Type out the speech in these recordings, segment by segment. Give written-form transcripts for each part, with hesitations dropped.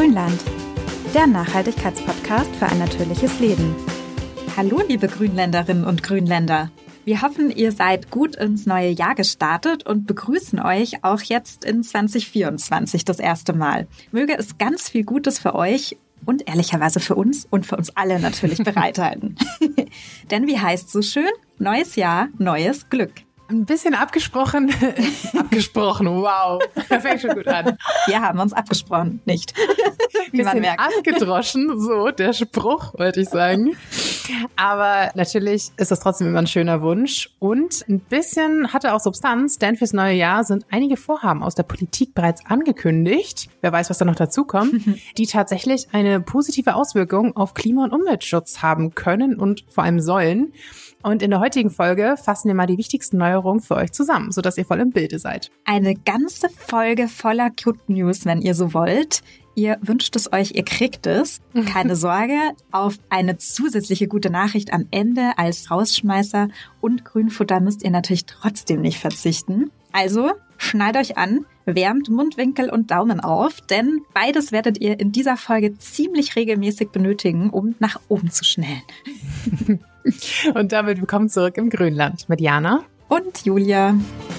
Grünland, der Nachhaltigkeitspodcast für ein natürliches Leben. Hallo liebe Grünländerinnen und Grünländer. Wir hoffen, ihr seid gut ins neue Jahr gestartet und begrüßen euch auch jetzt in 2024 das erste Mal. Möge es ganz viel Gutes für euch und ehrlicherweise für uns und für uns alle natürlich bereithalten. Denn wie heißt so schön? Neues Jahr, neues Glück. Ein bisschen abgesprochen, wow, das fängt schon gut an. Wir haben uns abgesprochen, nicht. Wie man merkt. Abgedroschen, so der Spruch, wollte ich sagen. Aber natürlich ist das trotzdem immer ein schöner Wunsch. Und ein bisschen hat er auch Substanz, denn fürs neue Jahr sind einige Vorhaben aus der Politik bereits angekündigt. Wer weiß, was da noch dazu kommt, die tatsächlich eine positive Auswirkung auf Klima- und Umweltschutz haben können und vor allem sollen. Und in der heutigen Folge fassen wir mal die wichtigsten Neuerungen für euch zusammen, sodass ihr voll im Bilde seid. Eine ganze Folge voller Cute News, wenn ihr so wollt. Ihr wünscht es euch, ihr kriegt es. Keine Sorge, auf eine zusätzliche gute Nachricht am Ende als Rausschmeißer und Grünfutter müsst ihr natürlich trotzdem nicht verzichten. Also schnallt euch an, wärmt Mundwinkel und Daumen auf, denn beides werdet ihr in dieser Folge ziemlich regelmäßig benötigen, um nach oben zu schnellen. Und damit willkommen zurück im Grünland mit Jana und Julia.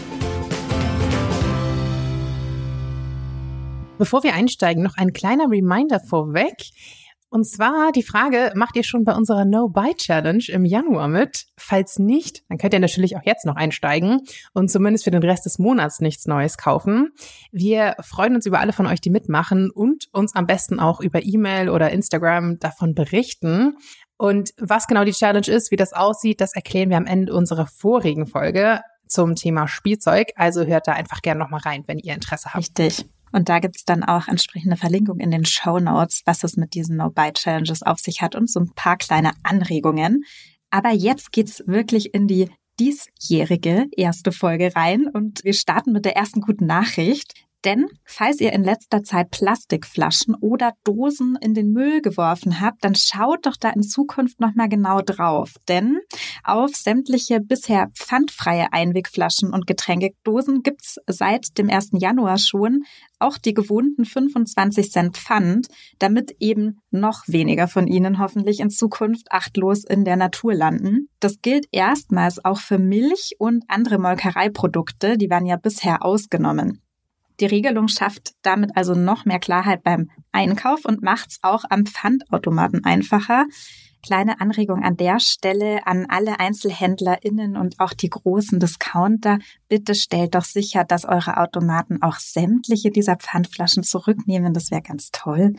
Bevor wir einsteigen, noch ein kleiner Reminder vorweg. Und zwar die Frage, macht ihr schon bei unserer No-Buy-Challenge im Januar mit? Falls nicht, dann könnt ihr natürlich auch jetzt noch einsteigen und zumindest für den Rest des Monats nichts Neues kaufen. Wir freuen uns über alle von euch, die mitmachen und uns am besten auch über E-Mail oder Instagram davon berichten. Und was genau die Challenge ist, wie das aussieht, das erklären wir am Ende unserer vorigen Folge zum Thema Spielzeug. Also hört da einfach gerne nochmal rein, wenn ihr Interesse habt. Richtig. Und da gibt's dann auch entsprechende Verlinkungen in den Shownotes, was es mit diesen No-Buy-Challenges auf sich hat und so ein paar kleine Anregungen. Aber jetzt geht's wirklich in die diesjährige erste Folge rein und wir starten mit der ersten guten Nachricht. Denn falls ihr in letzter Zeit Plastikflaschen oder Dosen in den Müll geworfen habt, dann schaut doch da in Zukunft nochmal genau drauf. Denn auf sämtliche bisher pfandfreie Einwegflaschen und Getränkedosen gibt's seit dem 1. Januar schon auch die gewohnten 25 Cent Pfand, damit eben noch weniger von ihnen hoffentlich in Zukunft achtlos in der Natur landen. Das gilt erstmals auch für Milch und andere Molkereiprodukte, die waren ja bisher ausgenommen. Die Regelung schafft damit also noch mehr Klarheit beim Einkauf und macht's auch am Pfandautomaten einfacher. Kleine Anregung an der Stelle an alle EinzelhändlerInnen und auch die großen Discounter. Bitte stellt doch sicher, dass eure Automaten auch sämtliche dieser Pfandflaschen zurücknehmen. Das wäre ganz toll.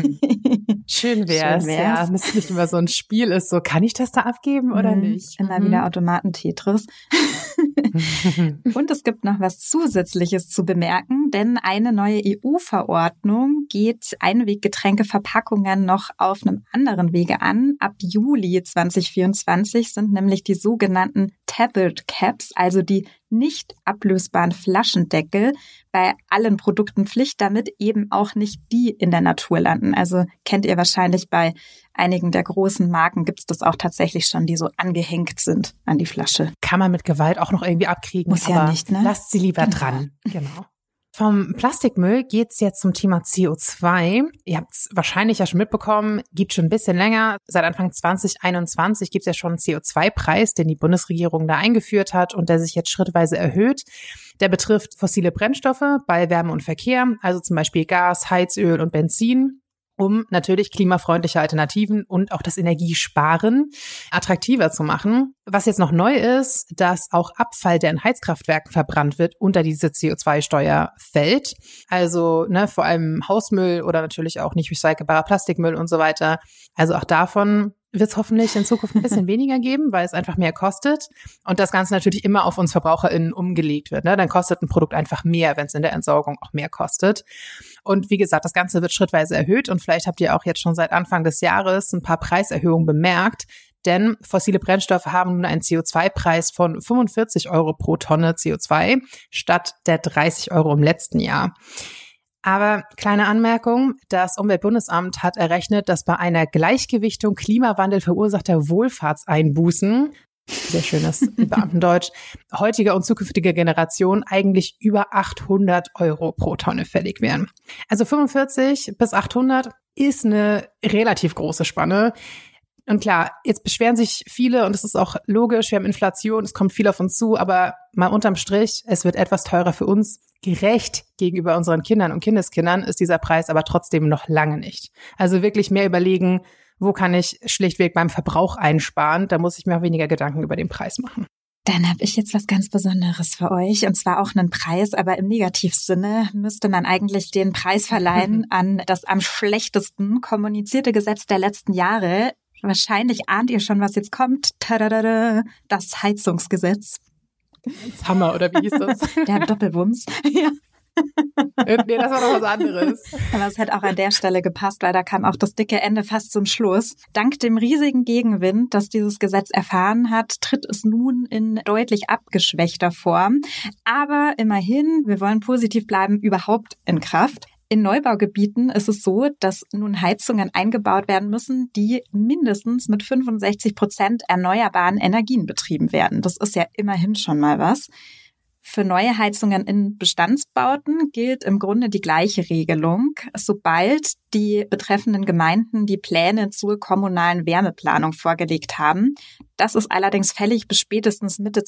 Schön wär's. Ja, dass es nicht immer so ein Spiel ist, so kann ich das da abgeben oder nicht? Immer wieder Automaten-Tetris. Und es gibt noch was Zusätzliches zu bemerken, denn eine neue EU-Verordnung geht Einweggetränkeverpackungen noch auf einem anderen Wege an. Ab Juli 2024 sind nämlich die sogenannten Tethered Caps, also die nicht ablösbaren Flaschendeckel, bei allen Produkten Pflicht, damit eben auch nicht die in der Natur landen. Also kennt ihr wahrscheinlich bei einigen der großen Marken gibt es das auch tatsächlich schon, die so angehängt sind an die Flasche. Kann man mit Gewalt auch noch irgendwie abkriegen. Muss ja nicht, ne? Lasst sie lieber dran. Genau. Vom Plastikmüll geht's jetzt zum Thema CO2. Ihr habt's wahrscheinlich ja schon mitbekommen, gibt schon ein bisschen länger. Seit Anfang 2021 gibt's ja schon einen CO2-Preis, den die Bundesregierung da eingeführt hat und der sich jetzt schrittweise erhöht. Der betrifft fossile Brennstoffe bei Wärme und Verkehr, also zum Beispiel Gas, Heizöl und Benzin, um natürlich klimafreundliche Alternativen und auch das Energiesparen attraktiver zu machen. Was jetzt noch neu ist, dass auch Abfall, der in Heizkraftwerken verbrannt wird, unter diese CO2-Steuer fällt. Also vor allem Hausmüll oder natürlich auch nicht recycelbarer Plastikmüll und so weiter. Also auch davon wird es hoffentlich in Zukunft ein bisschen weniger geben, weil es einfach mehr kostet. Und das Ganze natürlich immer auf uns VerbraucherInnen umgelegt wird. Dann kostet ein Produkt einfach mehr, wenn es in der Entsorgung auch mehr kostet. Und wie gesagt, das Ganze wird schrittweise erhöht. Und vielleicht habt ihr auch jetzt schon seit Anfang des Jahres ein paar Preiserhöhungen bemerkt. Denn fossile Brennstoffe haben nun einen CO2-Preis von 45 € pro Tonne CO2 statt der 30 € im letzten Jahr. Aber kleine Anmerkung, das Umweltbundesamt hat errechnet, dass bei einer Gleichgewichtung Klimawandel verursachter Wohlfahrtseinbußen sehr schönes Beamtendeutsch, heutiger und zukünftiger Generation eigentlich über 800 € pro Tonne fällig wären. Also 45 bis 800 ist eine relativ große Spanne. Und klar, jetzt beschweren sich viele und es ist auch logisch, wir haben Inflation, es kommt viel auf uns zu, aber mal unterm Strich, es wird etwas teurer für uns. Gerecht gegenüber unseren Kindern und Kindeskindern ist dieser Preis aber trotzdem noch lange nicht. Also wirklich mehr überlegen, wo kann ich schlichtweg beim Verbrauch einsparen, da muss ich mir auch weniger Gedanken über den Preis machen. Dann habe ich jetzt was ganz Besonderes für euch, und zwar auch einen Preis, aber im Negativsinne müsste man eigentlich den Preis verleihen an das am schlechtesten kommunizierte Gesetz der letzten Jahre. Wahrscheinlich ahnt ihr schon, was jetzt kommt. Tadadada, das Heizungsgesetz. Hammer, oder wie hieß das? Der Doppelwumms. Ja. Nee, das war doch was anderes. Aber es hätte auch an der Stelle gepasst, weil da kam auch das dicke Ende fast zum Schluss. Dank dem riesigen Gegenwind, das dieses Gesetz erfahren hat, tritt es nun in deutlich abgeschwächter Form. Aber immerhin, wir wollen positiv bleiben, überhaupt in Kraft. In Neubaugebieten ist es so, dass nun Heizungen eingebaut werden müssen, die mindestens mit 65% erneuerbaren Energien betrieben werden. Das ist ja immerhin schon mal was. Für neue Heizungen in Bestandsbauten gilt im Grunde die gleiche Regelung, sobald die betreffenden Gemeinden die Pläne zur kommunalen Wärmeplanung vorgelegt haben. Das ist allerdings fällig bis spätestens Mitte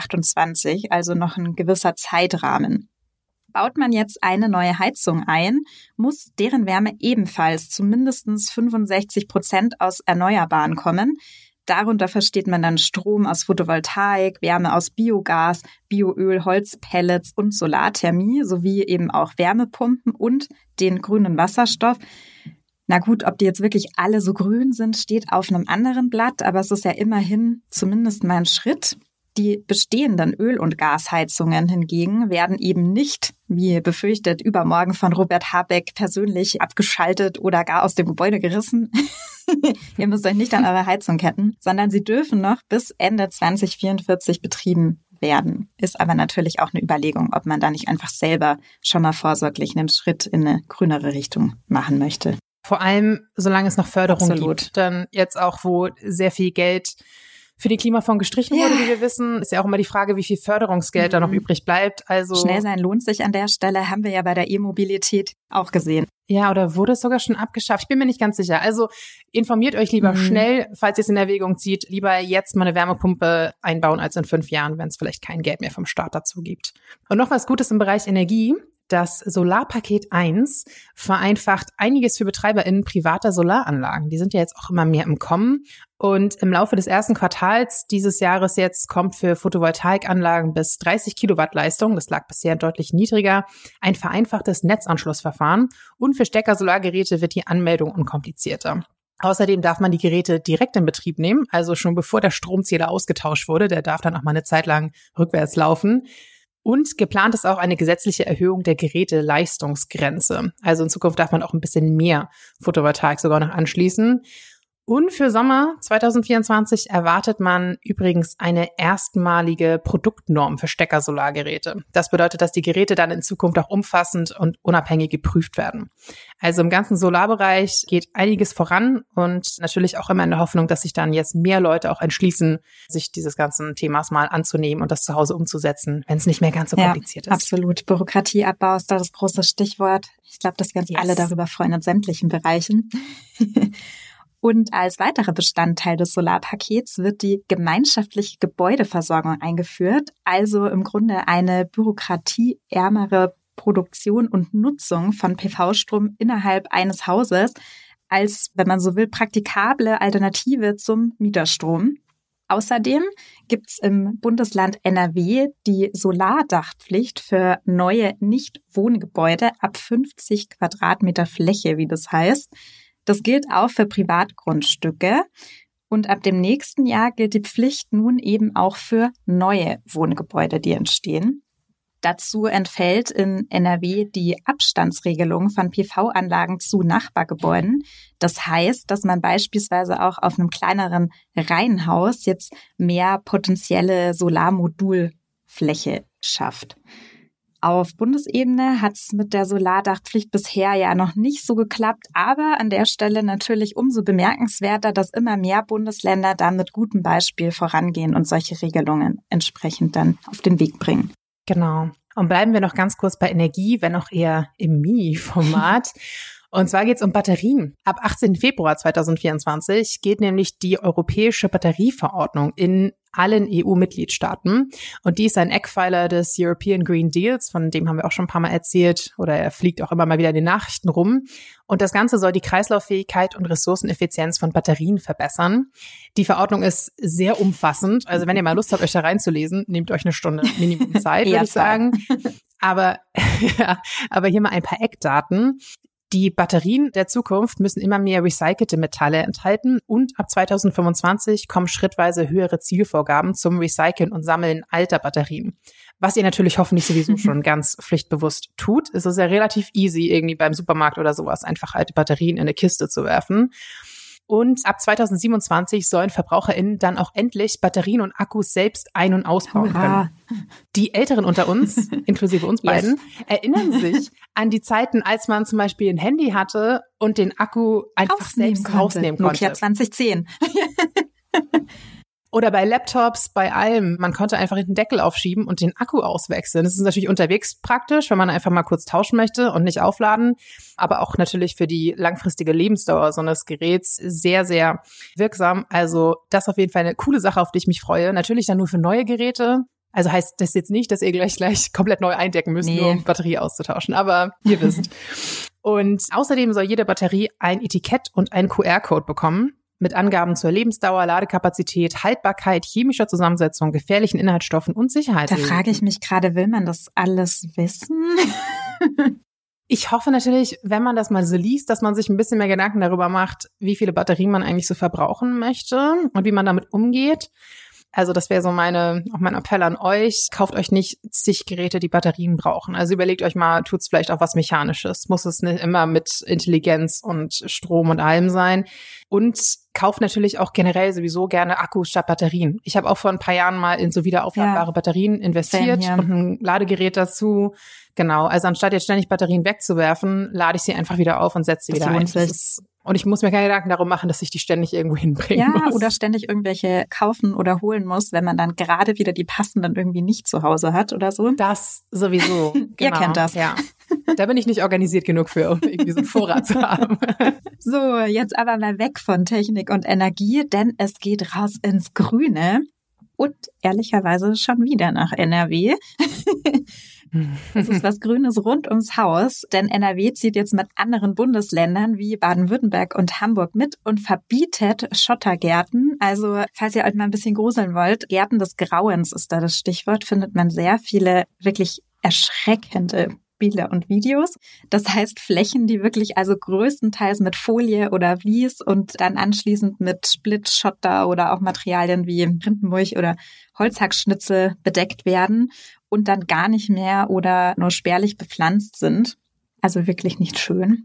2028, also noch ein gewisser Zeitrahmen. Baut man jetzt eine neue Heizung ein, muss deren Wärme ebenfalls zu mindestens 65% aus Erneuerbaren kommen. Darunter versteht man dann Strom aus Photovoltaik, Wärme aus Biogas, Bioöl, Holzpellets und Solarthermie sowie eben auch Wärmepumpen und den grünen Wasserstoff. Na gut, ob die jetzt wirklich alle so grün sind, steht auf einem anderen Blatt, aber es ist ja immerhin zumindest mal ein Schritt. Die bestehenden Öl- und Gasheizungen hingegen werden eben nicht, wie befürchtet, übermorgen von Robert Habeck persönlich abgeschaltet oder gar aus dem Gebäude gerissen. Ihr müsst euch nicht an eure Heizung ketten, sondern sie dürfen noch bis Ende 2044 betrieben werden. Ist aber natürlich auch eine Überlegung, ob man da nicht einfach selber schon mal vorsorglich einen Schritt in eine grünere Richtung machen möchte. Vor allem, solange es noch Förderung gibt. Dann jetzt auch, wo sehr viel Geld für den Klimafonds gestrichen wurde, wie wir wissen, ist ja auch immer die Frage, wie viel Förderungsgeld da noch übrig bleibt. Also schnell sein lohnt sich an der Stelle, haben wir ja bei der E-Mobilität auch gesehen. Ja, oder wurde es sogar schon abgeschafft? Ich bin mir nicht ganz sicher. Also informiert euch lieber schnell, falls ihr es in Erwägung zieht, lieber jetzt mal eine Wärmepumpe einbauen als in 5 Jahren, wenn es vielleicht kein Geld mehr vom Staat dazu gibt. Und noch was Gutes im Bereich Energie. Das Solarpaket 1 vereinfacht einiges für BetreiberInnen privater Solaranlagen. Die sind ja jetzt auch immer mehr im Kommen. Und im Laufe des ersten Quartals dieses Jahres jetzt kommt für Photovoltaikanlagen bis 30 Kilowatt Leistung, das lag bisher deutlich niedriger, ein vereinfachtes Netzanschlussverfahren. Und für Stecker-Solargeräte wird die Anmeldung unkomplizierter. Außerdem darf man die Geräte direkt in Betrieb nehmen, also schon bevor der Stromzähler ausgetauscht wurde. Der darf dann auch mal eine Zeit lang rückwärts laufen. Und geplant ist auch eine gesetzliche Erhöhung der Geräteleistungsgrenze. Also in Zukunft darf man auch ein bisschen mehr Photovoltaik sogar noch anschließen. Und für Sommer 2024 erwartet man übrigens eine erstmalige Produktnorm für Stecker-Solargeräte. Das bedeutet, dass die Geräte dann in Zukunft auch umfassend und unabhängig geprüft werden. Also im ganzen Solarbereich geht einiges voran und natürlich auch immer in der Hoffnung, dass sich dann jetzt mehr Leute auch entschließen, sich dieses ganzen Themas mal anzunehmen und das zu Hause umzusetzen, wenn es nicht mehr ganz so kompliziert ist. Absolut. Bürokratieabbau ist da das große Stichwort. Ich glaube, dass wir uns alle darüber freuen in sämtlichen Bereichen. Und als weiterer Bestandteil des Solarpakets wird die gemeinschaftliche Gebäudeversorgung eingeführt, also im Grunde eine bürokratieärmere Produktion und Nutzung von PV-Strom innerhalb eines Hauses als, wenn man so will, praktikable Alternative zum Mieterstrom. Außerdem gibt's im Bundesland NRW die Solardachpflicht für neue Nicht-Wohngebäude ab 50 Quadratmeter Fläche, wie das heißt. Das gilt auch für Privatgrundstücke. Und ab dem nächsten Jahr gilt die Pflicht nun eben auch für neue Wohngebäude, die entstehen. Dazu entfällt in NRW die Abstandsregelung von PV-Anlagen zu Nachbargebäuden. Das heißt, dass man beispielsweise auch auf einem kleineren Reihenhaus jetzt mehr potenzielle Solarmodulfläche schafft. Auf Bundesebene hat es mit der Solardachpflicht bisher ja noch nicht so geklappt, aber an der Stelle natürlich umso bemerkenswerter, dass immer mehr Bundesländer da mit gutem Beispiel vorangehen und solche Regelungen entsprechend dann auf den Weg bringen. Genau. Und bleiben wir noch ganz kurz bei Energie, wenn auch eher im Mini-Format. Und zwar geht es um Batterien. Ab 18. Februar 2024 geht nämlich die Europäische Batterieverordnung in allen EU-Mitgliedstaaten. Und die ist ein Eckpfeiler des European Green Deals, von dem haben wir auch schon ein paar Mal erzählt, oder er fliegt auch immer mal wieder in den Nachrichten rum. Und das Ganze soll die Kreislauffähigkeit und Ressourceneffizienz von Batterien verbessern. Die Verordnung ist sehr umfassend. Also wenn ihr mal Lust habt, euch da reinzulesen, nehmt euch eine Stunde Minimum Zeit, würde ich sagen. Aber hier mal ein paar Eckdaten. Die Batterien der Zukunft müssen immer mehr recycelte Metalle enthalten und ab 2025 kommen schrittweise höhere Zielvorgaben zum Recyceln und Sammeln alter Batterien. Was ihr natürlich hoffentlich sowieso schon ganz pflichtbewusst tut. Es ist ja relativ easy, irgendwie beim Supermarkt oder sowas einfach alte Batterien in eine Kiste zu werfen. Und ab 2027 sollen VerbraucherInnen dann auch endlich Batterien und Akkus selbst ein- und ausbauen können. Die Älteren unter uns, inklusive uns beiden, erinnern sich an die Zeiten, als man zum Beispiel ein Handy hatte und den Akku einfach selbst rausnehmen konnte. Nokia 2010. Oder bei Laptops, bei allem. Man konnte einfach den Deckel aufschieben und den Akku auswechseln. Das ist natürlich unterwegs praktisch, wenn man einfach mal kurz tauschen möchte und nicht aufladen. Aber auch natürlich für die langfristige Lebensdauer so eines Geräts sehr, sehr wirksam. Also das ist auf jeden Fall eine coole Sache, auf die ich mich freue. Natürlich dann nur für neue Geräte. Also heißt das jetzt nicht, dass ihr gleich komplett neu eindecken müsst, nur um Batterie auszutauschen. Aber ihr wisst. Und außerdem soll jede Batterie ein Etikett und einen QR-Code bekommen. Mit Angaben zur Lebensdauer, Ladekapazität, Haltbarkeit, chemischer Zusammensetzung, gefährlichen Inhaltsstoffen und Sicherheit. Da frage ich mich gerade, will man das alles wissen? Ich hoffe natürlich, wenn man das mal so liest, dass man sich ein bisschen mehr Gedanken darüber macht, wie viele Batterien man eigentlich so verbrauchen möchte und wie man damit umgeht. Also das wäre so auch mein Appell an euch. Kauft euch nicht zig Geräte, die Batterien brauchen. Also überlegt euch mal, tut's vielleicht auch was Mechanisches. Muss es nicht immer mit Intelligenz und Strom und allem sein. Und kauft natürlich auch generell sowieso gerne Akkus statt Batterien. Ich habe auch vor ein paar Jahren mal in so wiederaufladbare Batterien investiert und ein Ladegerät dazu. Genau, also anstatt jetzt ständig Batterien wegzuwerfen, lade ich sie einfach wieder auf und setze sie wieder ein. Und ich muss mir keine Gedanken darum machen, dass ich die ständig irgendwo hinbringen muss. Ja, oder ständig irgendwelche kaufen oder holen muss, wenn man dann gerade wieder die passenden irgendwie nicht zu Hause hat oder so. Das sowieso. Genau. Ihr kennt das. Ja. Da bin ich nicht organisiert genug für, um irgendwie so einen Vorrat zu haben. So, jetzt aber mal weg von Technik und Energie, denn es geht raus ins Grüne und ehrlicherweise schon wieder nach NRW. Es ist was Grünes rund ums Haus, denn NRW zieht jetzt mit anderen Bundesländern wie Baden-Württemberg und Hamburg mit und verbietet Schottergärten. Also, falls ihr euch mal ein bisschen gruseln wollt, Gärten des Grauens ist da das Stichwort, findet man sehr viele wirklich erschreckende Bilder und Videos. Das heißt Flächen, die wirklich also größtenteils mit Folie oder Vlies und dann anschließend mit Splitschotter oder auch Materialien wie Rindenmulch oder Holzhackschnitze bedeckt werden und dann gar nicht mehr oder nur spärlich bepflanzt sind. Also wirklich nicht schön.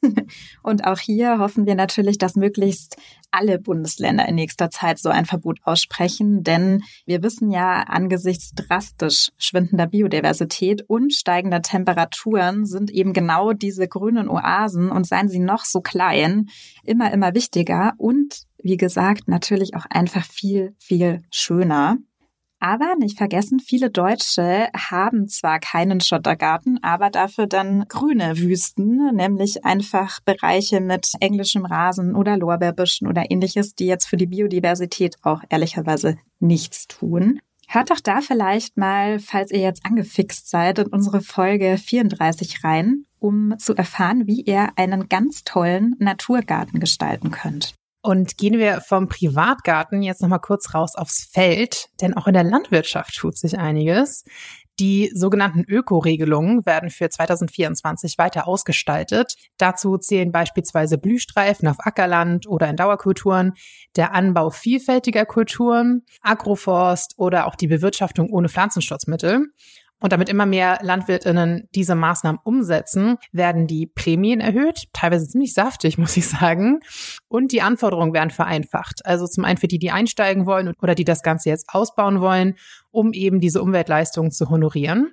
Und auch hier hoffen wir natürlich, dass möglichst alle Bundesländer in nächster Zeit so ein Verbot aussprechen, denn wir wissen ja, angesichts drastisch schwindender Biodiversität und steigender Temperaturen sind eben genau diese grünen Oasen, und seien sie noch so klein, immer wichtiger und, wie gesagt, natürlich auch einfach viel, viel schöner. Aber nicht vergessen, viele Deutsche haben zwar keinen Schottergarten, aber dafür dann grüne Wüsten, nämlich einfach Bereiche mit englischem Rasen oder Lorbeerbüschen oder ähnliches, die jetzt für die Biodiversität auch ehrlicherweise nichts tun. Hört doch da vielleicht mal, falls ihr jetzt angefixt seid, in unsere Folge 34 rein, um zu erfahren, wie ihr einen ganz tollen Naturgarten gestalten könnt. Und gehen wir vom Privatgarten jetzt nochmal kurz raus aufs Feld, denn auch in der Landwirtschaft tut sich einiges. Die sogenannten Ökoregelungen werden für 2024 weiter ausgestaltet. Dazu zählen beispielsweise Blühstreifen auf Ackerland oder in Dauerkulturen, der Anbau vielfältiger Kulturen, Agroforst oder auch die Bewirtschaftung ohne Pflanzenschutzmittel. Und damit immer mehr LandwirtInnen diese Maßnahmen umsetzen, werden die Prämien erhöht, teilweise ziemlich saftig, muss ich sagen. Und die Anforderungen werden vereinfacht. Also zum einen für die einsteigen wollen oder die das Ganze jetzt ausbauen wollen, um eben diese Umweltleistungen zu honorieren.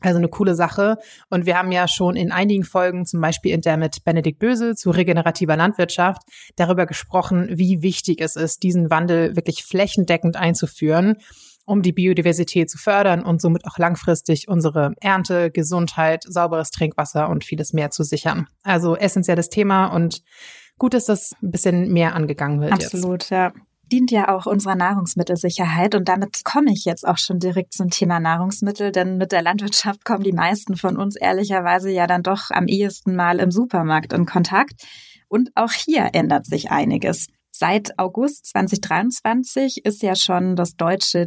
Also eine coole Sache. Und wir haben ja schon in einigen Folgen, zum Beispiel in der mit Benedikt Bösel zu regenerativer Landwirtschaft, darüber gesprochen, wie wichtig es ist, diesen Wandel wirklich flächendeckend einzuführen, um die Biodiversität zu fördern und somit auch langfristig unsere Ernte, Gesundheit, sauberes Trinkwasser und vieles mehr zu sichern. Also essentielles Thema und gut, dass das ein bisschen mehr angegangen wird. Absolut, ja. Dient ja auch unserer Nahrungsmittelsicherheit und damit komme ich jetzt auch schon direkt zum Thema Nahrungsmittel, denn mit der Landwirtschaft kommen die meisten von uns ehrlicherweise ja dann doch am ehesten mal im Supermarkt in Kontakt und auch hier ändert sich einiges. Seit August 2023 ist ja schon das deutsche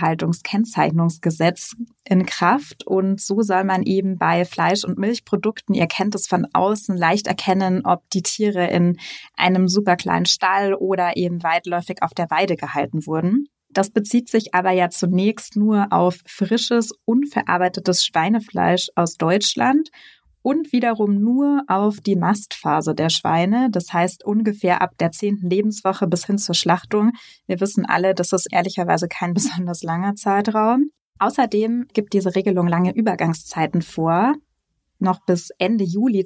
Tierhaltungskennzeichnungsgesetz in Kraft und so soll man eben bei Fleisch- und Milchprodukten, ihr kennt es von außen, leicht erkennen, ob die Tiere in einem super kleinen Stall oder eben weitläufig auf der Weide gehalten wurden. Das bezieht sich aber ja zunächst nur auf frisches, unverarbeitetes Schweinefleisch aus Deutschland und wiederum nur auf die Mastphase der Schweine, das heißt ungefähr ab der 10. Lebenswoche bis hin zur Schlachtung. Wir wissen alle, das ist ehrlicherweise kein besonders langer Zeitraum. Außerdem gibt diese Regelung lange Übergangszeiten vor. Noch bis Ende Juli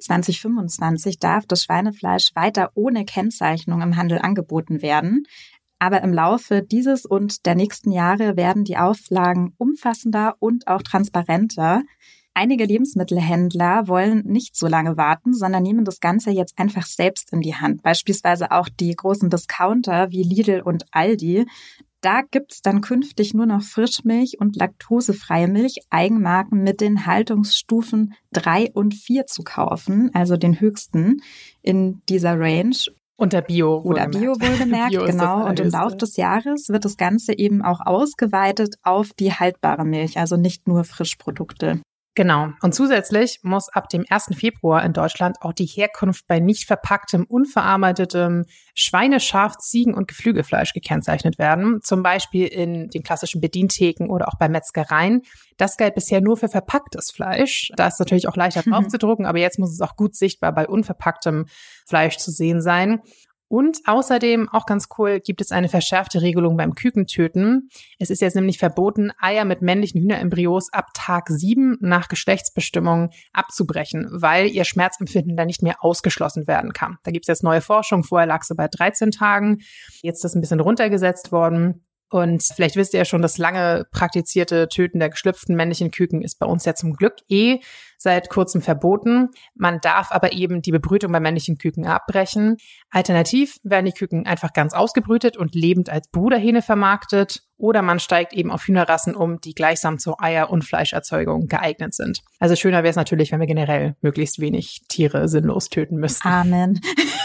2025 darf das Schweinefleisch weiter ohne Kennzeichnung im Handel angeboten werden. Aber im Laufe dieses und der nächsten Jahre werden die Auflagen umfassender und auch transparenter. Einige Lebensmittelhändler wollen nicht so lange warten, sondern nehmen das Ganze jetzt einfach selbst in die Hand. Beispielsweise auch die großen Discounter wie Lidl und Aldi. Da gibt's dann künftig nur noch Frischmilch und laktosefreie Milch-Eigenmarken mit den Haltungsstufen 3 und 4 zu kaufen, also den höchsten in dieser Range. Unter Bio. Oder Bio wohlgemerkt, Bio genau. Und im Laufe des Jahres wird das Ganze eben auch ausgeweitet auf die haltbare Milch, also nicht nur Frischprodukte. Genau. Und zusätzlich muss ab dem 1. Februar in Deutschland auch die Herkunft bei nicht verpacktem, unverarbeitetem Schweine-, Schaf-, Ziegen- und Geflügelfleisch gekennzeichnet werden. Zum Beispiel in den klassischen Bedientheken oder auch bei Metzgereien. Das galt bisher nur für verpacktes Fleisch. Da ist natürlich auch leichter drauf zu drucken, aber jetzt muss es auch gut sichtbar bei unverpacktem Fleisch zu sehen sein. Und außerdem, auch ganz cool, gibt es eine verschärfte Regelung beim Kükentöten. Es ist jetzt nämlich verboten, Eier mit männlichen Hühnerembryos ab Tag 7 nach Geschlechtsbestimmung abzubrechen, weil ihr Schmerzempfinden dann nicht mehr ausgeschlossen werden kann. Da gibt es jetzt neue Forschung. Vorher lag sie bei 13 Tagen. Jetzt ist das ein bisschen runtergesetzt worden. Und vielleicht wisst ihr ja schon, das lange praktizierte Töten der geschlüpften männlichen Küken ist bei uns ja zum Glück seit kurzem verboten. Man darf aber eben die Bebrütung bei männlichen Küken abbrechen. Alternativ werden die Küken einfach ganz ausgebrütet und lebend als Bruderhähne vermarktet. Oder man steigt eben auf Hühnerrassen um, die gleichsam zur Eier- und Fleischerzeugung geeignet sind. Also schöner wäre es natürlich, wenn wir generell möglichst wenig Tiere sinnlos töten müssten. Amen.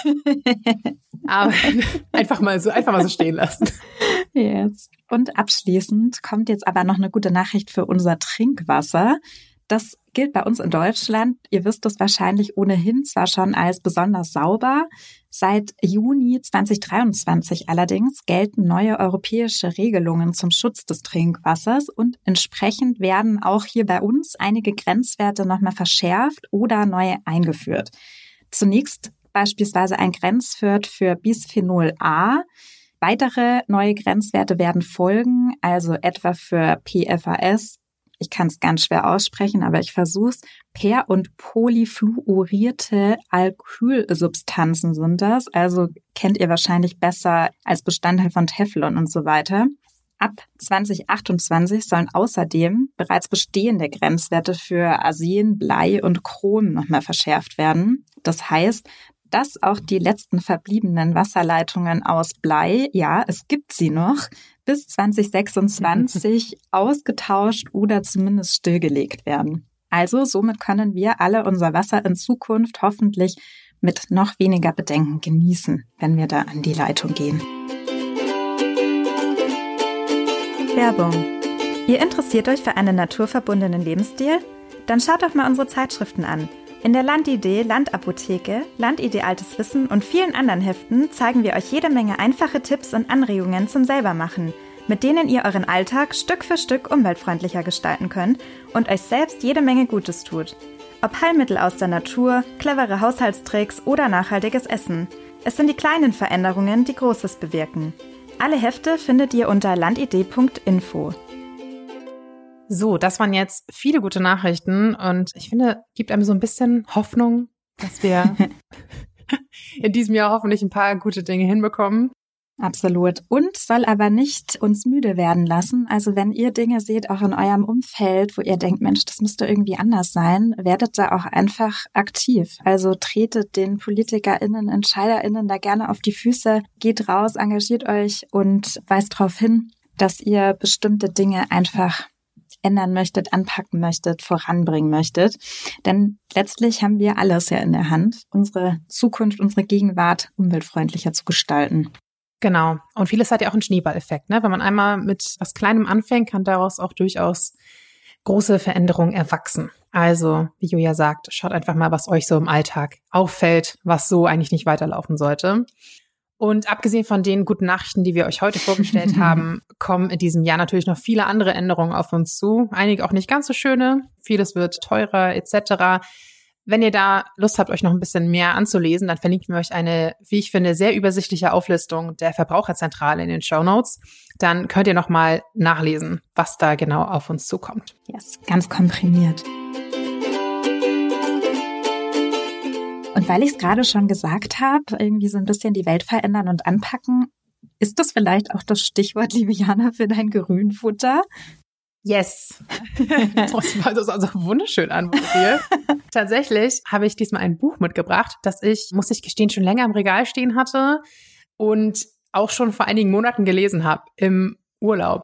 Aber einfach mal so stehen lassen. Yes. Und abschließend kommt jetzt aber noch eine gute Nachricht für unser Trinkwasser. Das gilt bei uns in Deutschland, ihr wisst es wahrscheinlich ohnehin zwar schon als besonders sauber. Seit Juni 2023 allerdings gelten neue europäische Regelungen zum Schutz des Trinkwassers und entsprechend werden auch hier bei uns einige Grenzwerte nochmal verschärft oder neu eingeführt. Zunächst beispielsweise ein Grenzwert für Bisphenol A. Weitere neue Grenzwerte werden folgen, also etwa für PFAS, ich kann es ganz schwer aussprechen, aber ich versuch's, per- und polyfluorierte Alkylsubstanzen sind das, also kennt ihr wahrscheinlich besser als Bestandteil von Teflon und so weiter. Ab 2028 sollen außerdem bereits bestehende Grenzwerte für Arsen, Blei und Chrom nochmal verschärft werden. Das heißt, dass auch die letzten verbliebenen Wasserleitungen aus Blei, ja, es gibt sie noch, bis 2026 ausgetauscht oder zumindest stillgelegt werden. Also somit können wir alle unser Wasser in Zukunft hoffentlich mit noch weniger Bedenken genießen, wenn wir da an die Leitung gehen. Werbung. Ihr interessiert euch für einen naturverbundenen Lebensstil? Dann schaut doch mal unsere Zeitschriften an. In der Landidee, Landapotheke, Landidee Altes Wissen und vielen anderen Heften zeigen wir euch jede Menge einfache Tipps und Anregungen zum Selbermachen, mit denen ihr euren Alltag Stück für Stück umweltfreundlicher gestalten könnt und euch selbst jede Menge Gutes tut. Ob Heilmittel aus der Natur, clevere Haushaltstricks oder nachhaltiges Essen. Es sind die kleinen Veränderungen, die Großes bewirken. Alle Hefte findet ihr unter landidee.info. So, das waren jetzt viele gute Nachrichten und ich finde, gibt einem so ein bisschen Hoffnung, dass wir in diesem Jahr hoffentlich ein paar gute Dinge hinbekommen. Absolut. Und soll aber nicht uns müde werden lassen. Also wenn ihr Dinge seht, auch in eurem Umfeld, wo ihr denkt, Mensch, das müsste irgendwie anders sein, werdet da auch einfach aktiv. Also tretet den PolitikerInnen, EntscheiderInnen da gerne auf die Füße, geht raus, engagiert euch und weist darauf hin, dass ihr bestimmte Dinge einfach ändern möchtet, anpacken möchtet, voranbringen möchtet. Denn letztlich haben wir alles ja in der Hand, unsere Zukunft, unsere Gegenwart umweltfreundlicher zu gestalten. Genau. Und vieles hat ja auch einen Schneeballeffekt, ne? Wenn man einmal mit was Kleinem anfängt, kann daraus auch durchaus große Veränderungen erwachsen. Also, wie Julia sagt, schaut einfach mal, was euch so im Alltag auffällt, was so eigentlich nicht weiterlaufen sollte. Und abgesehen von den guten Nachrichten, die wir euch heute vorgestellt haben, kommen in diesem Jahr natürlich noch viele andere Änderungen auf uns zu. Einige auch nicht ganz so schöne. Vieles wird teurer etc. Wenn ihr da Lust habt, euch noch ein bisschen mehr anzulesen, dann verlinken wir euch eine, wie ich finde, sehr übersichtliche Auflistung der Verbraucherzentrale in den Shownotes. Dann könnt ihr noch mal nachlesen, was da genau auf uns zukommt. Yes, ganz komprimiert. Und weil ich es gerade schon gesagt habe, irgendwie so ein bisschen die Welt verändern und anpacken, ist das vielleicht auch das Stichwort, liebe Jana, für dein Grünfutter? Yes. Das war also wunderschön an. Tatsächlich habe ich diesmal ein Buch mitgebracht, das ich, muss ich gestehen, schon länger im Regal stehen hatte und auch schon vor einigen Monaten gelesen habe im Urlaub.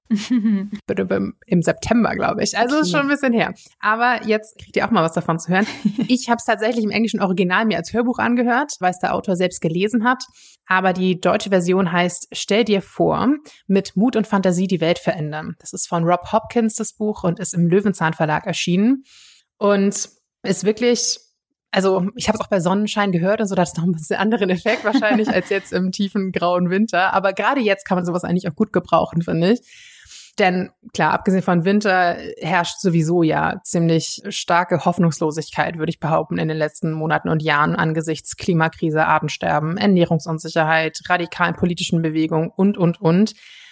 Im September, glaube ich. Also ist schon ein bisschen her. Aber jetzt kriegt ihr auch mal was davon zu hören. Ich habe es tatsächlich im englischen Original mir als Hörbuch angehört, weil es der Autor selbst gelesen hat. Aber die deutsche Version heißt Stell dir vor, mit Mut und Fantasie die Welt verändern. Das ist von Rob Hopkins, das Buch, und ist im Löwenzahn Verlag erschienen. Und ist wirklich, also ich habe es auch bei Sonnenschein gehört und so, das ist noch ein bisschen anderen Effekt wahrscheinlich als jetzt im tiefen grauen Winter. Aber gerade jetzt kann man sowas eigentlich auch gut gebrauchen, finde ich. Denn klar, abgesehen von Winter herrscht sowieso ja ziemlich starke Hoffnungslosigkeit, würde ich behaupten, in den letzten Monaten und Jahren angesichts Klimakrise, Artensterben, Ernährungsunsicherheit, radikalen politischen Bewegungen und.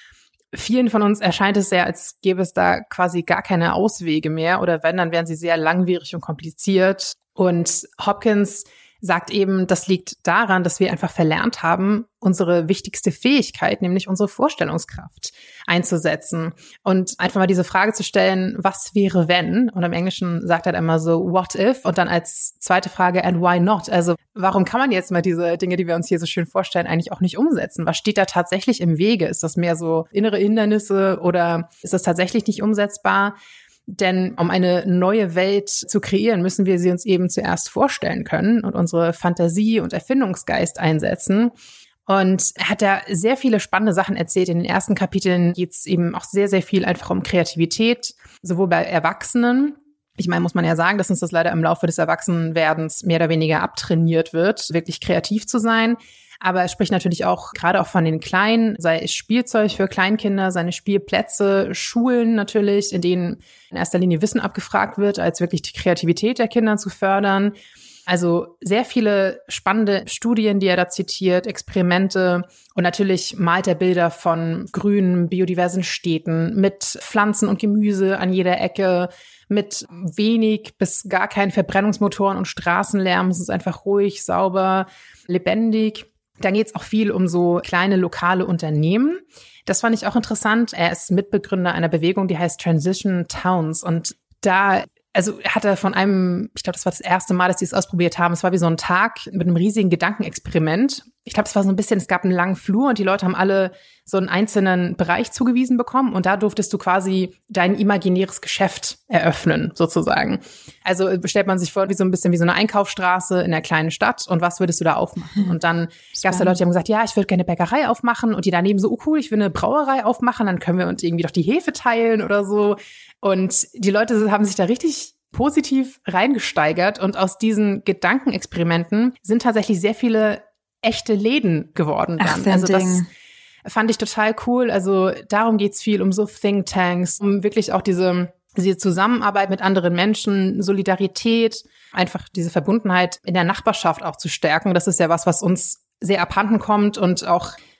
Vielen von uns erscheint es sehr, als gäbe es da quasi gar keine Auswege mehr, oder wenn, dann wären sie sehr langwierig und kompliziert. Und Hopkins sagt eben, das liegt daran, dass wir einfach verlernt haben, unsere wichtigste Fähigkeit, nämlich unsere Vorstellungskraft, einzusetzen. Und einfach mal diese Frage zu stellen, was wäre wenn? Und im Englischen sagt er immer so, what if? Und dann als zweite Frage, and why not? Also warum kann man jetzt mal diese Dinge, die wir uns hier so schön vorstellen, eigentlich auch nicht umsetzen? Was steht da tatsächlich im Wege? Ist das mehr so innere Hindernisse oder ist das tatsächlich nicht umsetzbar? Denn um eine neue Welt zu kreieren, müssen wir sie uns eben zuerst vorstellen können und unsere Fantasie und Erfindungsgeist einsetzen. Und er hat da sehr viele spannende Sachen erzählt. In den ersten Kapiteln geht es eben auch sehr, sehr viel einfach um Kreativität, sowohl bei Erwachsenen. Ich meine, muss man ja sagen, dass uns das leider im Laufe des Erwachsenwerdens mehr oder weniger abtrainiert wird, wirklich kreativ zu sein. Aber er spricht natürlich auch gerade auch von den Kleinen, sei es Spielzeug für Kleinkinder, seine Spielplätze, Schulen natürlich, in denen in erster Linie Wissen abgefragt wird, als wirklich die Kreativität der Kinder zu fördern. Also sehr viele spannende Studien, die er da zitiert, Experimente, und natürlich malt er Bilder von grünen, biodiversen Städten mit Pflanzen und Gemüse an jeder Ecke, mit wenig bis gar keinen Verbrennungsmotoren und Straßenlärm. Es ist einfach ruhig, sauber, lebendig. Dann geht es auch viel um so kleine lokale Unternehmen. Das fand ich auch interessant. Er ist Mitbegründer einer Bewegung, die heißt Transition Towns. Und da hat er von einem, ich glaube, das war das erste Mal, dass die es ausprobiert haben. Es war wie so ein Tag mit einem riesigen Gedankenexperiment. Ich glaube, es war so ein bisschen, es gab einen langen Flur und die Leute haben alle so einen einzelnen Bereich zugewiesen bekommen und da durftest du quasi dein imaginäres Geschäft eröffnen, sozusagen. Also stellt man sich vor, wie so ein bisschen wie so eine Einkaufsstraße in einer kleinen Stadt, und was würdest du da aufmachen? Und dann gab es da Leute, die haben gesagt, ja, ich würde gerne eine Bäckerei aufmachen, und die daneben so, oh cool, ich will eine Brauerei aufmachen, dann können wir uns irgendwie doch die Hefe teilen oder so. Und die Leute haben sich da richtig positiv reingesteigert, und aus diesen Gedankenexperimenten sind tatsächlich sehr viele echte Läden geworden dann. Ach, also das fand ich total cool. Also darum geht's viel, um so Thinktanks, um wirklich auch diese Zusammenarbeit mit anderen Menschen, Solidarität, einfach diese Verbundenheit in der Nachbarschaft auch zu stärken. Das ist ja was uns sehr abhanden kommt und auch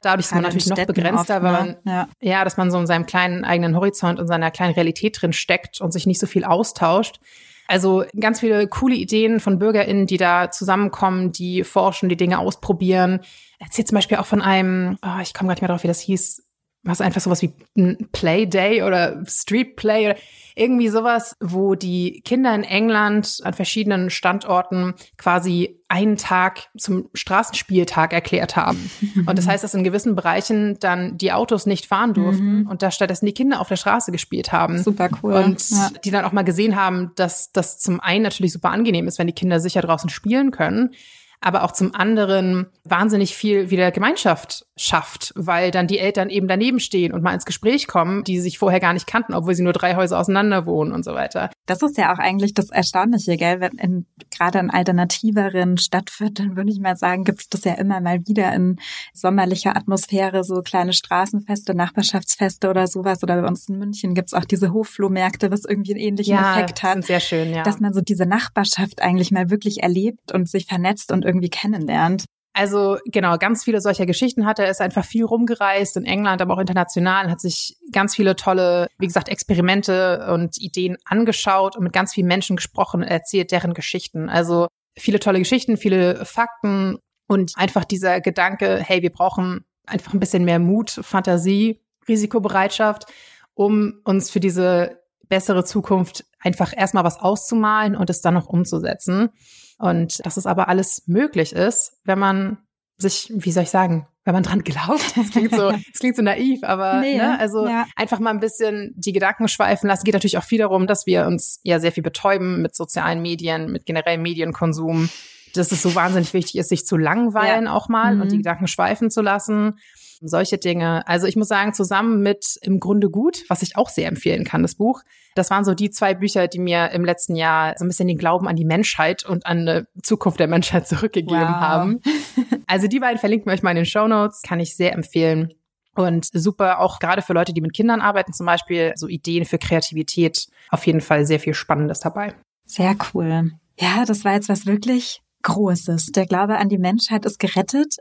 Dadurch ist man natürlich noch begrenzter, weil man, dass man so in seinem kleinen eigenen Horizont und seiner kleinen Realität drin steckt und sich nicht so viel austauscht. Also ganz viele coole Ideen von BürgerInnen, die da zusammenkommen, die forschen, die Dinge ausprobieren. Erzählt zum Beispiel auch von einem, ich komme gar nicht mehr drauf, wie das hieß, was einfach sowas wie ein Play Day oder Street Play oder irgendwie sowas, wo die Kinder in England an verschiedenen Standorten quasi einen Tag zum Straßenspieltag erklärt haben. Und das heißt, dass in gewissen Bereichen dann die Autos nicht fahren durften und da stattdessen die Kinder auf der Straße gespielt haben. Super cool. Und die dann auch mal gesehen haben, dass das zum einen natürlich super angenehm ist, wenn die Kinder sicher draußen spielen können, aber auch zum anderen wahnsinnig viel wieder Gemeinschaft schafft, weil dann die Eltern eben daneben stehen und mal ins Gespräch kommen, die sich vorher gar nicht kannten, obwohl sie nur 3 Häuser auseinander wohnen und so weiter. Das ist ja auch eigentlich das Erstaunliche, gell? Wenn gerade in alternativeren Stadtvierteln, würde ich mal sagen, gibt es das ja immer mal wieder in sommerlicher Atmosphäre, so kleine Straßenfeste, Nachbarschaftsfeste oder sowas. Oder bei uns in München gibt es auch diese Hofflohmärkte, was irgendwie einen ähnlichen Effekt hat. Sind sehr schön, ja. Dass man so diese Nachbarschaft eigentlich mal wirklich erlebt und sich vernetzt und irgendwie kennenlernt. Also genau, ganz viele solcher Geschichten hat er. Er ist einfach viel rumgereist in England, aber auch international, hat sich ganz viele tolle, wie gesagt, Experimente und Ideen angeschaut und mit ganz vielen Menschen gesprochen und erzählt deren Geschichten. Also viele tolle Geschichten, viele Fakten und einfach dieser Gedanke, hey, wir brauchen einfach ein bisschen mehr Mut, Fantasie, Risikobereitschaft, um uns für diese bessere Zukunft einfach erstmal was auszumalen und es dann noch umzusetzen. Und dass es aber alles möglich ist, wenn man sich, wie soll ich sagen, wenn man dran glaubt. Das klingt so naiv, aber einfach mal ein bisschen die Gedanken schweifen lassen. Geht natürlich auch viel darum, dass wir uns ja sehr viel betäuben mit sozialen Medien, mit generellem Medienkonsum. Dass es so wahnsinnig wichtig ist, sich zu langweilen auch mal und die Gedanken schweifen zu lassen. Solche Dinge. Also ich muss sagen, zusammen mit Im Grunde gut, was ich auch sehr empfehlen kann, das Buch. Das waren so die 2 Bücher, die mir im letzten Jahr so ein bisschen den Glauben an die Menschheit und an eine Zukunft der Menschheit zurückgegeben haben. Also die beiden verlinken wir euch mal in den Shownotes, kann ich sehr empfehlen. Und super, auch gerade für Leute, die mit Kindern arbeiten, zum Beispiel so Ideen für Kreativität, auf jeden Fall sehr viel Spannendes dabei. Sehr cool. Ja, das war jetzt was wirklich Großes. Der Glaube an die Menschheit ist gerettet.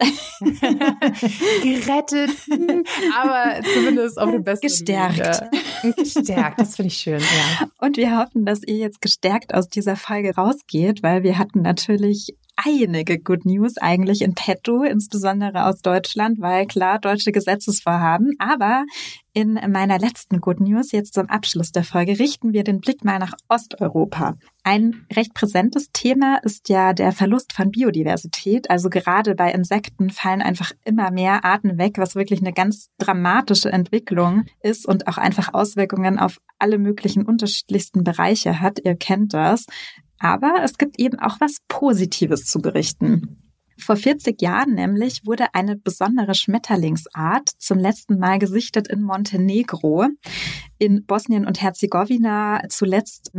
Gerettet, aber zumindest auf dem besten Gestärkt. Weg. Gestärkt, das finde ich schön, ja. Und wir hoffen, dass ihr jetzt gestärkt aus dieser Folge rausgeht, weil wir hatten natürlich einige Good News eigentlich in petto, insbesondere aus Deutschland, weil klar, deutsche Gesetzesvorhaben. Aber in meiner letzten Good News, jetzt zum Abschluss der Folge, richten wir den Blick mal nach Osteuropa. Ein recht präsentes Thema ist ja der Verlust von Biodiversität. Also gerade bei Insekten fallen einfach immer mehr Arten weg, was wirklich eine ganz dramatische Entwicklung ist und auch einfach Auswirkungen auf alle möglichen unterschiedlichsten Bereiche hat. Ihr kennt das. Aber es gibt eben auch was Positives zu berichten. Vor 40 Jahren nämlich wurde eine besondere Schmetterlingsart zum letzten Mal gesichtet in Montenegro, in Bosnien und Herzegowina zuletzt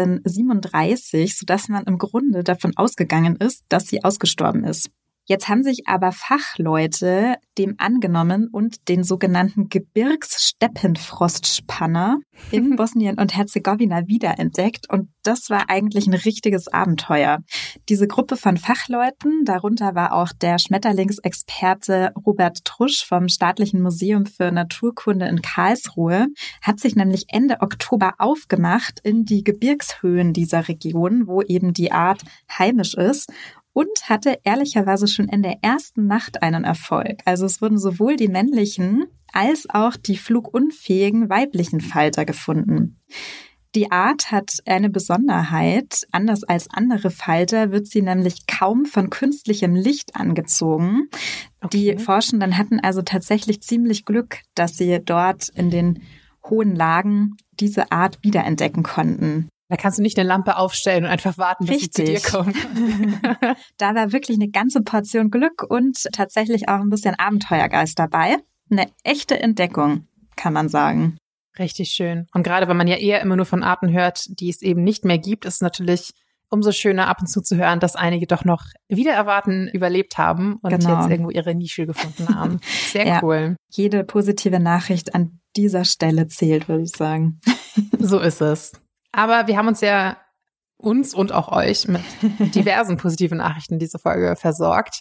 1937, sodass man im Grunde davon ausgegangen ist, dass sie ausgestorben ist. Jetzt haben sich aber Fachleute dem angenommen und den sogenannten Gebirgssteppenfrostspanner in Bosnien und Herzegowina wiederentdeckt. Und das war eigentlich ein richtiges Abenteuer. Diese Gruppe von Fachleuten, darunter war auch der Schmetterlingsexperte Robert Trusch vom Staatlichen Museum für Naturkunde in Karlsruhe, hat sich nämlich Ende Oktober aufgemacht in die Gebirgshöhen dieser Region, wo eben die Art heimisch ist. Und hatte ehrlicherweise schon in der ersten Nacht einen Erfolg. Also es wurden sowohl die männlichen als auch die flugunfähigen weiblichen Falter gefunden. Die Art hat eine Besonderheit. Anders als andere Falter wird sie nämlich kaum von künstlichem Licht angezogen. Okay. Die Forschenden hatten also tatsächlich ziemlich Glück, dass sie dort in den hohen Lagen diese Art wiederentdecken konnten. Da kannst du nicht eine Lampe aufstellen und einfach warten, bis sie zu dir kommt. Da war wirklich eine ganze Portion Glück und tatsächlich auch ein bisschen Abenteuergeist dabei. Eine echte Entdeckung, kann man sagen. Richtig schön. Und gerade wenn man ja eher immer nur von Arten hört, die es eben nicht mehr gibt, ist es natürlich umso schöner ab und zu zu hören, dass einige doch noch wieder erwarten, überlebt haben und jetzt irgendwo ihre Nische gefunden haben. Sehr cool. Jede positive Nachricht an dieser Stelle zählt, würde ich sagen. So ist es. Aber wir haben uns und auch euch mit diversen positiven Nachrichten diese Folge versorgt.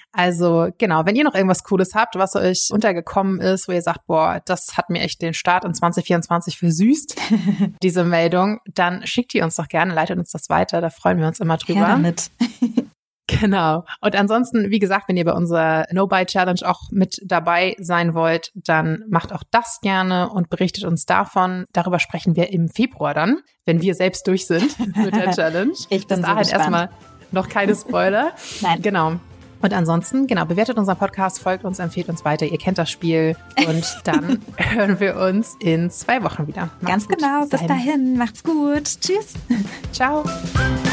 Also genau, wenn ihr noch irgendwas Cooles habt, was euch untergekommen ist, wo ihr sagt, boah, das hat mir echt den Start in 2024 versüßt, diese Meldung, dann schickt die uns doch gerne, leitet uns das weiter, da freuen wir uns immer drüber. Ja, damit. Genau. Und ansonsten, wie gesagt, wenn ihr bei unserer No-Buy-Challenge auch mit dabei sein wollt, dann macht auch das gerne und berichtet uns davon. Darüber sprechen wir im Februar dann, wenn wir selbst durch sind mit der Challenge. Ich bin so gespannt. Erstmal noch keine Spoiler. Nein. Genau. Und ansonsten, genau, bewertet unseren Podcast, folgt uns, empfiehlt uns weiter. Ihr kennt das Spiel. Und dann hören wir uns in 2 Wochen wieder. Ganz genau. Bis dahin. Macht's gut. Tschüss. Ciao.